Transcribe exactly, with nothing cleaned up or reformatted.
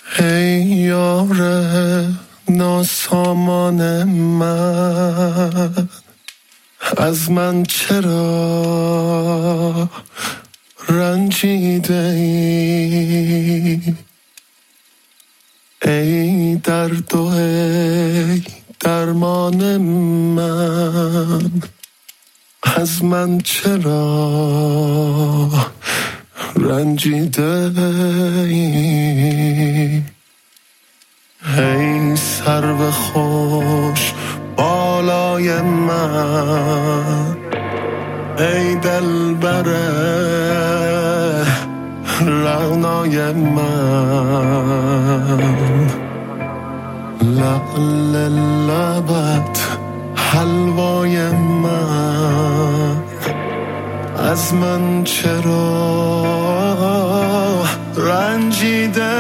ای یار ناسامان من، از من چرا رنجیده ای؟ ای درد و ای درمان من، از من چرا رنجیده ای؟ ای سرو خوش بالای من، ای دلبر رعنای من، لعل لبت حلوای من، از من چرا رنجیده